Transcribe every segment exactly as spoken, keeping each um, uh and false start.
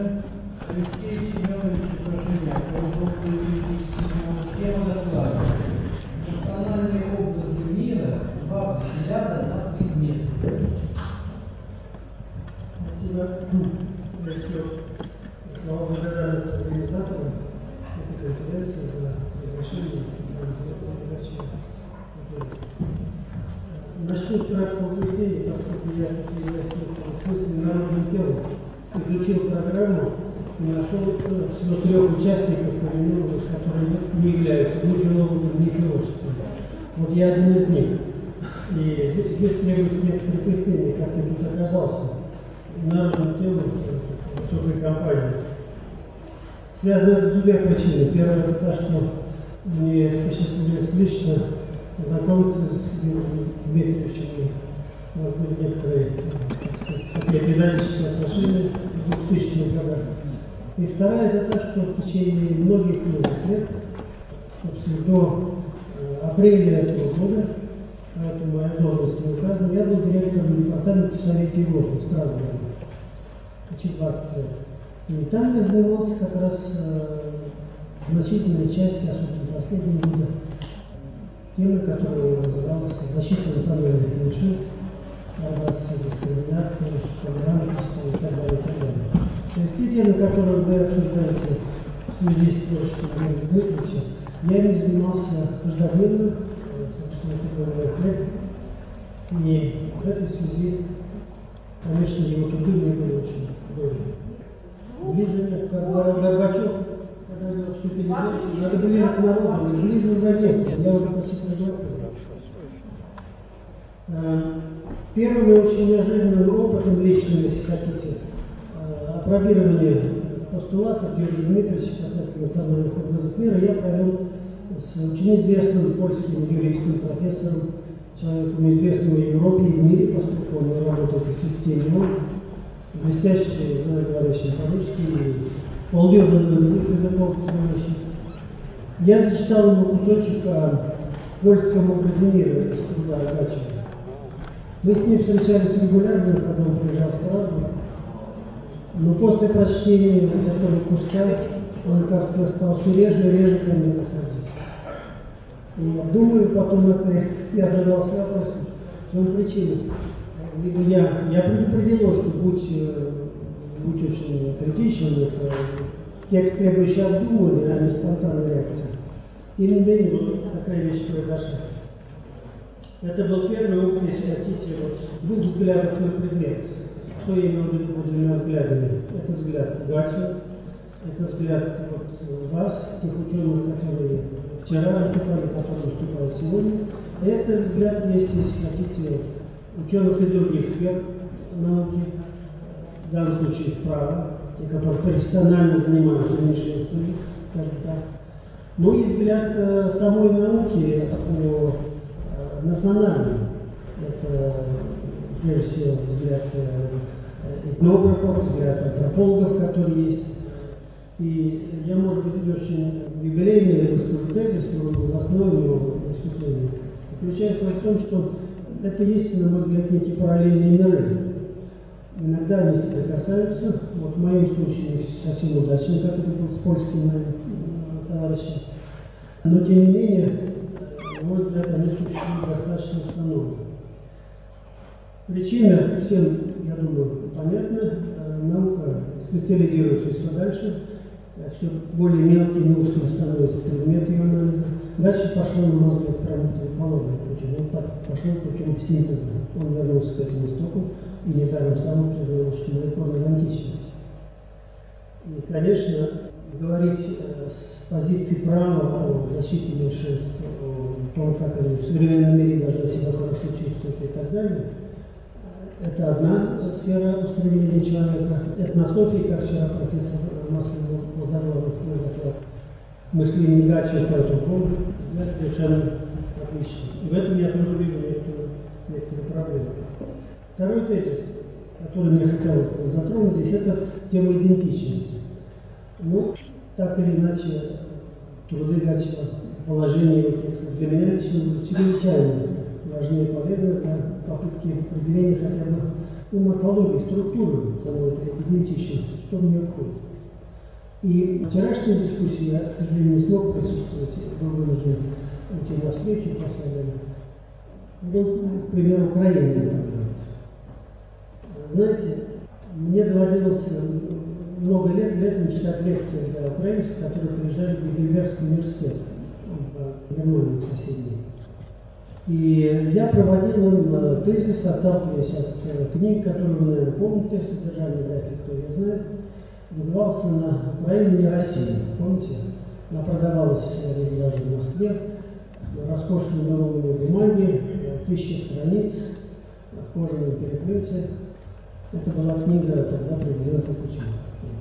Алексей Семенович Пашиняк, тема доклада. Национальные образы мира, два взгляда на предметы. Спасибо. Слова благодарности организаторам этой конференции за разрешение. Начну с краткого пояснения, поскольку я являюсь в смысле народным телом, изучил программу и нашел всего трех участников, которые не являются ни филологами, ни философами. Вот я один из них. И здесь, здесь требуется некоторые пояснения, как я тут оказался народным телом высокой компании. Связано это с двумя причинами. Первое, это то, что мне посчастливилось лично знакомиться с Дмитриевичем. У нас были некоторые, так сказать, такие периодические отношения в двухтысячных годах. И вторая, это то, что в течение многих многих лет, собственно, до апреля этого года, поэтому моя должность не указана, я был директором департамента в Совете Европы в Страсбурге. Почти двадцать лет. И там я занимался как раз э, значительной части, особенно последние годы, темы, которая называлась «Защита национальных меньшинств», борьба с дискриминацией, толерантностью и так далее, и так далее. То есть те темы, которые вы обсуждаете в связи с творчеством Дмитриевича, я ими занимался каждодневно, собственно, это был мой хлеб. И в этой связи, конечно, его труды мне были очень дороги. Ближе, как говорил Горбачев, когда его вступили в речь, надо ближе к народу, но ближе уже нет, я уже почти согласен. Первым и очень неожиданным опытом личным, если хотите, опробирование постулатов Георгия Дмитриевича касательно национальных образов мира я провел с очень известным польским юристом, профессором, человеком известным в Европе и в мире, поскольку он работал в системе, он блестящий, говорящий по-русски, полдюжины других языков знающий. Я зачитал ему кусочек о польском образе мира из труда Агачева. Мы с ним встречались регулярно, когда он приезжал в Страсбург, но после прочтения этого куска он как-то стал все реже и реже ко мне заходить. И думаю, потом это я задался вопросом, в чем причина. Либо я, я предупредил, что будь, будь очень критичен, это текст, требующий обдумывания, а не спонтанной реакции. Тем не менее, вот такая вещь произошла. Это был первый опыт, если хотите, вот, двух взглядов на предмет. Что я имел в виду под двумя взглядами? Это взгляд Гачева, это взгляд вот, вас, тех ученых, которые вчера выступали, которые выступают сегодня. И это взгляд есть, если хотите, ученых из других сфер науки, в данном случае справа, те, которые профессионально занимаются меньшинствами, скажем так. Ну и взгляд э, самой науки о э, национальном. Это, прежде всего, взгляд э, этнографов, взгляд антропологов, которые есть. И я, может быть, очень юбилейный выскажу тезис, но в основе его выступления заключается в том, что это есть, на мой взгляд, некие параллельные миры. Иногда они соприкасаются. Вот в моем случае не совсем удачно, как это был с польским моим товарищем. Но, тем не менее, на мой взгляд, они существуют достаточно установленно. Причина всем, я думаю, понятна. Наука специализируется все дальше. Все более мелкими и узкими становятся предметы ее анализа. Дальше пошел, на мой взгляд, прямо противоположным путем. Он пошел путем синтеза. Он вернулся к этому истоку и недаром сам признал, что мы иконы античности. И, конечно, говорить э, с позиции права о защите меньшинств, о том, как они в современном мире должны себя хорошо чувствовать и так далее, это одна сфера устремления человека. Этнософия, как вчера профессор Маслов возобновил свой заклад, мышление Гачева по этому поводу, совершенно отлично. И в этом я тоже вижу некоторые, некоторые проблемы. Второй тезис, который мне хотелось бы затронуть здесь, это тема идентичности. Ну, так или иначе, труды Гачева, положение его текста для меня лично чрезвычайно важнее полезно для попытки определения хотя бы ну, морфологии, структуры самой этой идентичности, что в нее входит. И вчерашней дискуссии я, к сожалению, не смог присутствовать, был вынужден уйти на встречу после. Был пример Украины. Знаете, мне доводилось много лет летом читать лекции для украинцев, которые приезжали в Гейдельбергский университет в Германии соседней. И я проводил им тезис, отталкиваясь от книг, которые вы, наверное, помните, содержание, вряд ли кто ее знает. Назывался «На Украине не Россия». Помните? Она продавалась даже в Москве. Роскошные новые бумаги, тысячи страниц, в кожаном переплете. Это была книга тогда президента Путина.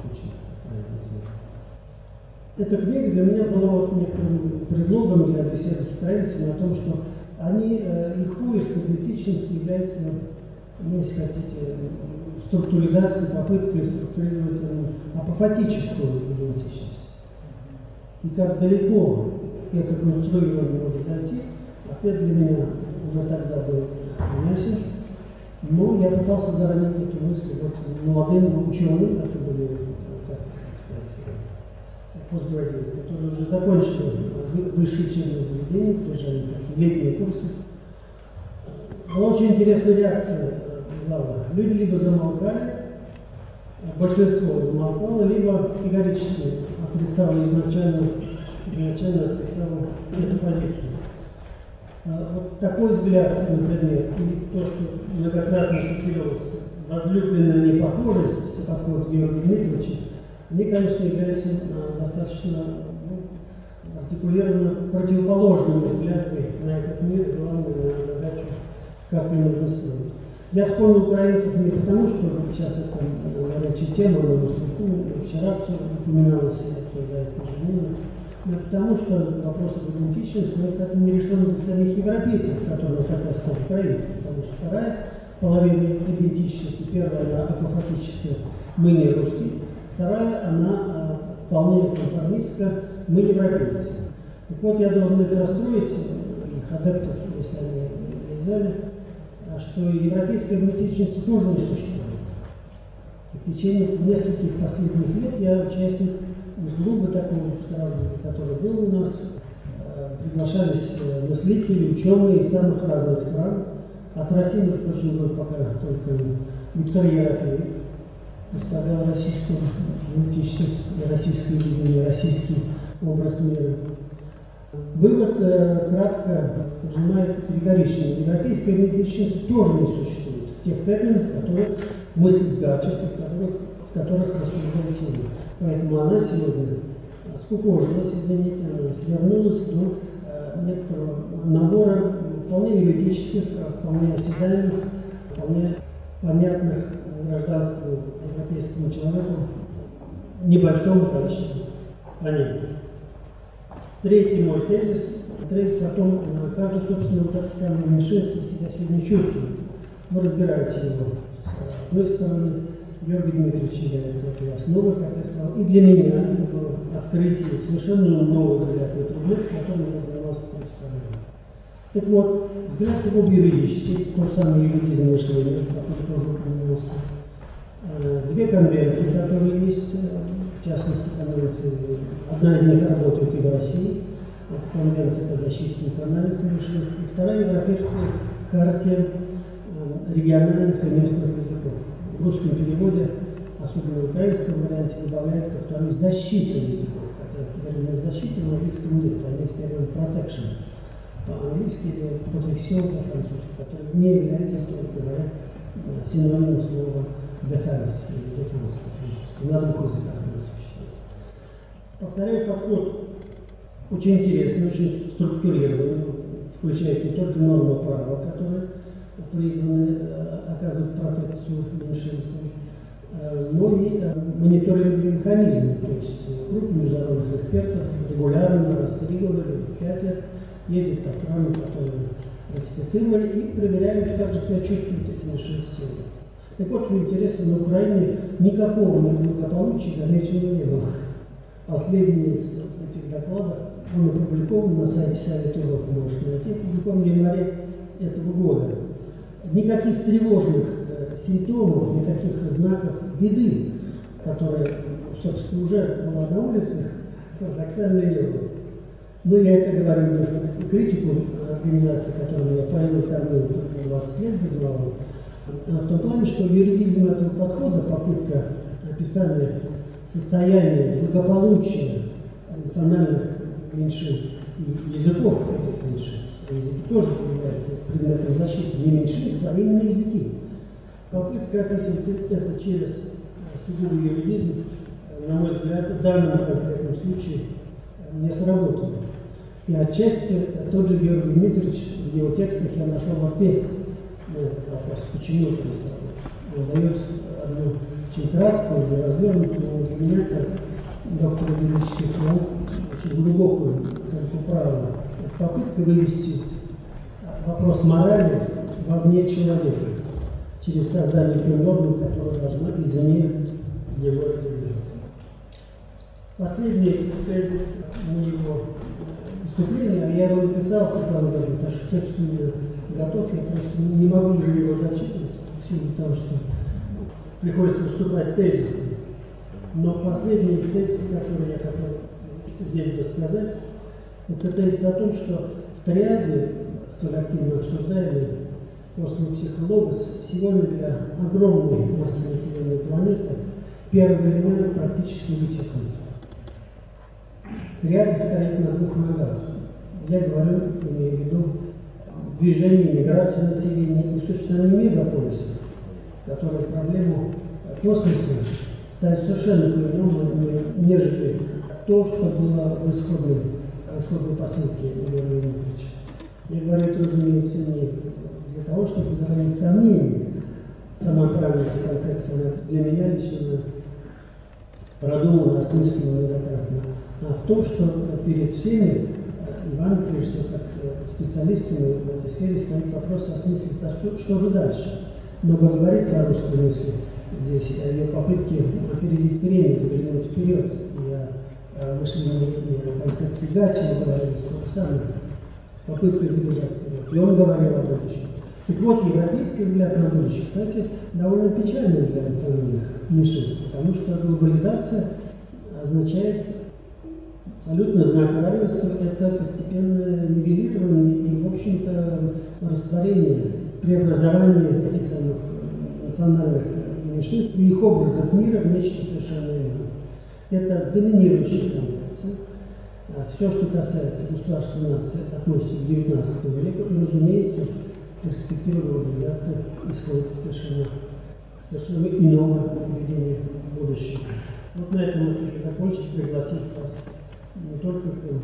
Эта книга для меня была вот некоторым предлогом для беседы с украинцами о том, что они, их поиск идентичности является, ну, если хотите, структуризацией, попыткой структурировать апофатическую идентичность. И как далеко это конструирование может зайти, ответ для меня уже тогда был ясен. Но я пытался заронить эту мысль вот молодым ученым, это были, как сказать, постградиаты, которые уже закончили высшие учебные заведения, приезжали в летние курсы. Была очень интересная реакция зала. Люди либо замолкали, большинство замолкало, либо категорически отрицало изначально, изначально отрицало эту позицию. Вот такой взгляд на предмет и то, что многократно цитировалось, возлюбленная непохожесть, подход Георгия Дмитриевича, они, конечно, являются достаточно, ну, артикулированно противоположными взглядами на этот мир, главное, на задачу, как ее нужно строить. Я вспомнил украинцев не потому, что сейчас это горячая тема, но вчера все упоминалось, и обсуждается ежедневно, но потому что вопрос об идентичности, но, кстати, не решен для самих европейцев, которые хотят стать украинцами, потому что вторая половина идентичности, первая, она апофатическая, мы не русские, вторая, она вполне конформистская, мы европейцы. Так вот, я должен это расстроить, их адептов, если они не знали, что европейская идентичность тоже не существует. И в течение нескольких последних лет я участник из клуба такого сравнения, который был у нас, приглашались мыслители, ученые из самых разных стран. От России, между прочим, был пока только Виктор Ерофеев, представлял российскую идентичность, российское видение, российский образ мира. Вывод э, кратко поджимает категорично. Европейская идентичность тоже не существует в тех терминах, которые мыслит Гачев, в которых, в которых рассуждает сегодня. Поэтому она сегодня скукожилась, извините, она свернулась до э, некоторого набора вполне юридических, вполне осязаемых, вполне понятных гражданскому европейскому человеку небольшому количеству понятий. Третий мой тезис, тезис о том, как же, собственно, вот это самое меньшинство себя сегодня чувствует. Вы разбираете его. С одной стороны, Георгий Дмитриевич является этой основой, как я сказал, и для меня это было открытие, совершенно новый взгляд на предмет, которым я занимался в представлении. Так вот, взгляд его юридический, тот самый юридизм мышления, который тоже упоминался. Две конвенции, которые есть, в частности, конвенции, одна из них работает и в России, это конвенция по защите национальных меньшинств, и вторая европейская хартия региональных и местных языков. В русском переводе, особенно в украинском варианте, добавляют ко второй защита языков, хотя термина защиты в английском нет, а есть термин protection по-английски или protection по-французски, который не является, строго говоря, синонимом слова defense или defense по-французски. На двух языках она существует. Повторяю, подход очень интересный, очень структурированный, включает не только нормы права, которые призваны оказывать протекцию меньшинствам, но и мониторинговые механизмы, то есть группа международных экспертов регулярно, раз в три года, пять лет ездят по странам, которые ратифицировали, и проверяют, как же себя чувствуют эти меньшинства. Так вот, что интересно, на Украине никакого неблагополучия замечено не было. Последний из этих докладов, он опубликован на сайте Совета Европы, можете найти, опубликован в январе этого года. Никаких тревожных симптомов, никаких знаков беды, которая, собственно, уже была на улице, парадоксально не было. Но я это говорю не в критику организации, которую я провел кормил двадцать лет без малого, а в том плане, что юридизм этого подхода, попытка описания состояния благополучия национальных меньшинств и языков этих меньшинств, языки тоже являются предметом защиты не меньшинств, а именно языки. Попытка описывать это через сугубый юридизм, на мой взгляд, в данном конкретном случае не сработало. И отчасти тот же Георгий Дмитриевич в его текстах я нашел ответ на этот вопрос, почему это не сработало. Он дает одну очень краткую и развернутую, но для меня, как доктора юридических наук, очень глубокую целеуправленную попытку вывести вопрос морали вовне человека через создание той нормы, которая должна извне его разделять. Последний тезис моего выступления, я его написал в прошлом году, потому что текст у меня готов, я просто не могу его зачитывать, в силу того, что приходится выступать тезисно. Но последний тезис, который я хотел здесь бы сказать, это тезис о том, что в триаде, столь активно обсуждаемой после психологов, сегодня для огромной массы населения планеты первый элемент практически вычеркнут. Триада стоит на двух ногах. Я говорю, имею в виду движение, миграцию населения и существование мегаполиса, которое проблему космоса ставит совершенно по-иному, нежели то, что было в исходной, в исходной посылке Георгия Дмитриевича. Я говорю это, разумеется, не для того, чтобы заранить сомнения. Сама правильность концепции она для меня лично продумана, осмыслена многократно. А в том, что перед всеми Иван, прежде всего, как специалистами в этой сфере, стоит вопрос о смысле, что, что же дальше. Много говорится о русской мысли здесь, о ее попытке опередить время, заглянуть вперед, и о мышлении, и о концепции Гачи, говорили сколько самых, попытка забежать вперед. И он говорил о будущем. Так вот, европейский взгляд на будущее, кстати, довольно печальный для национальных меньшинств, потому что глобализация означает абсолютно знак равенства, это постепенное нивелирование и, в общем-то, растворение, преобразование этих самых национальных меньшинств и их образов мира в нечто совершенно иное. Это доминирующая концепция. Все, что касается государства нации, относится к девятнадцатому веку, и, разумеется, перспектива глобализации исходит совершенно, совершенно иного поведения будущего. Вот на этом я хочу закончить, пригласив вас не только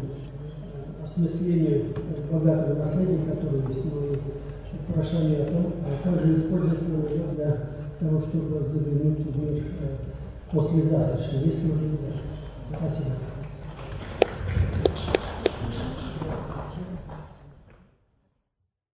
к осмыслению богатого наследия, которое есть, но и прошение о том, а также использовать его для того, чтобы заглянуть в мир послезавтрашний, если уже не даже.